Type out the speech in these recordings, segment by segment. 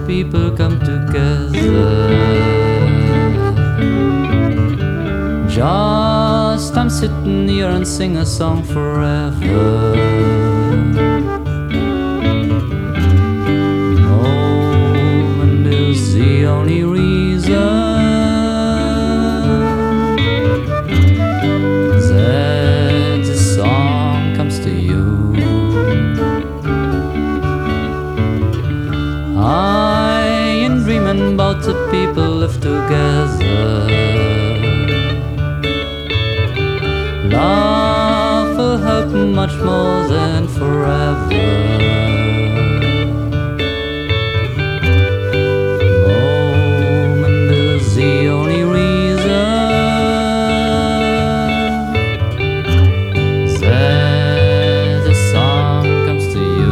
people come together. Just I'm sitting here and sing a song forever. Moment is the only reason that this song comes to you. I ain't dreaming about the people live together. Love will help much more than forever. Moment is the only reason that the song comes to you.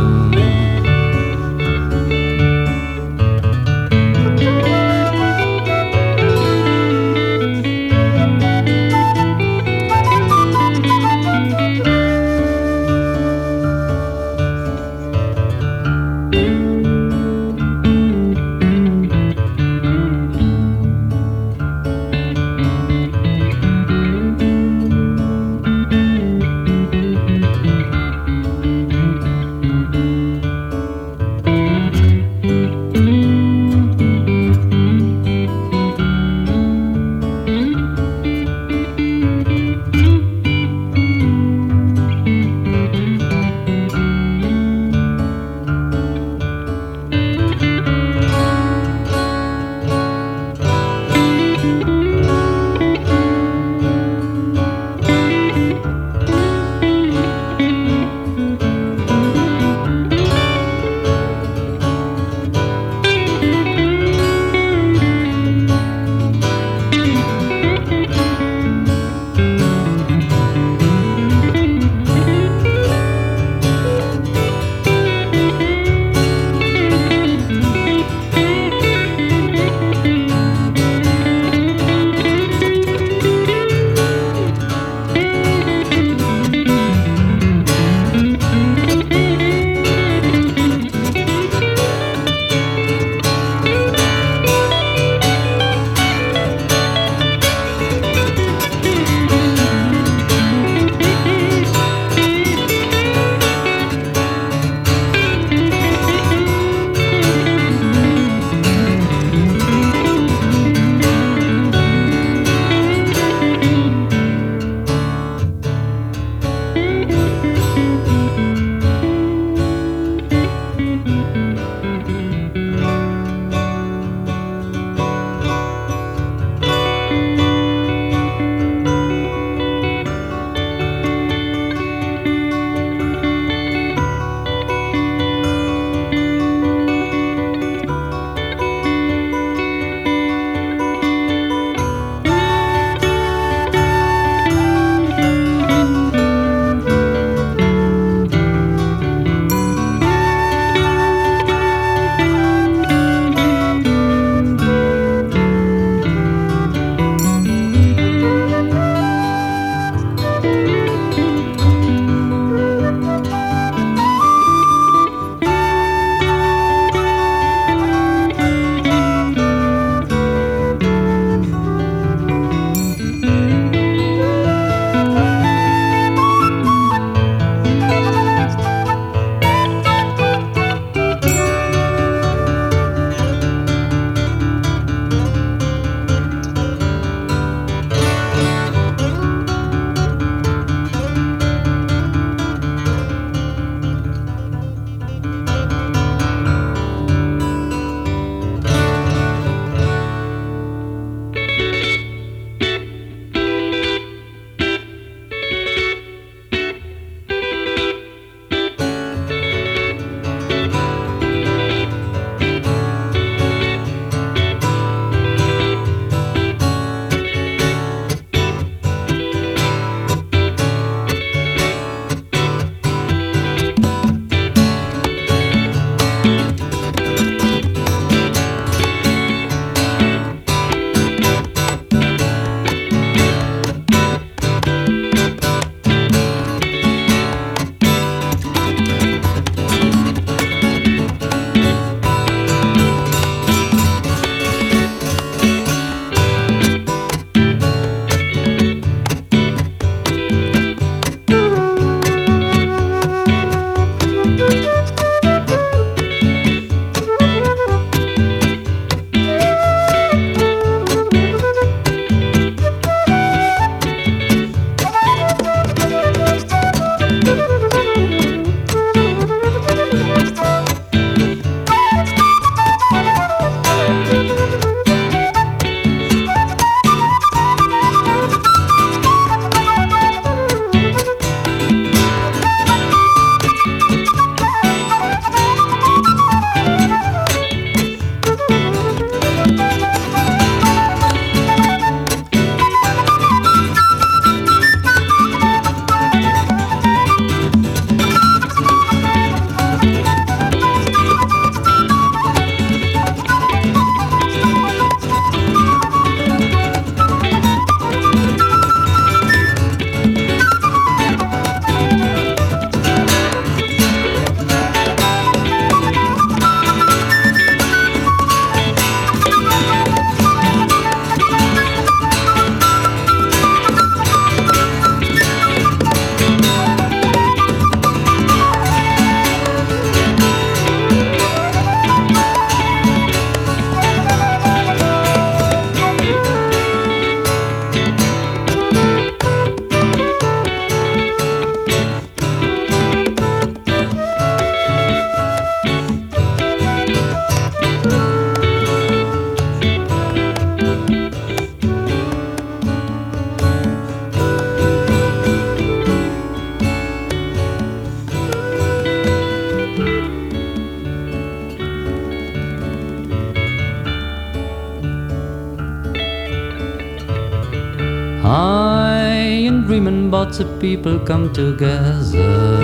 I ain't dreaming about the people come together.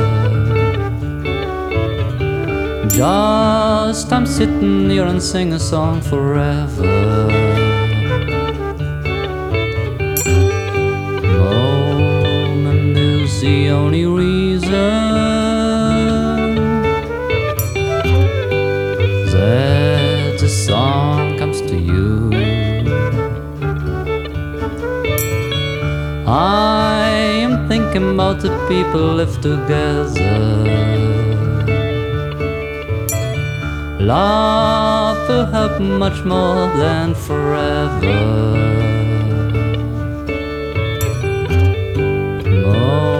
Just I'm sitting here and sing a song forever. Moment is the only reason that the song comes to you. I am thinking about the people live together. Love will help much more than forever. More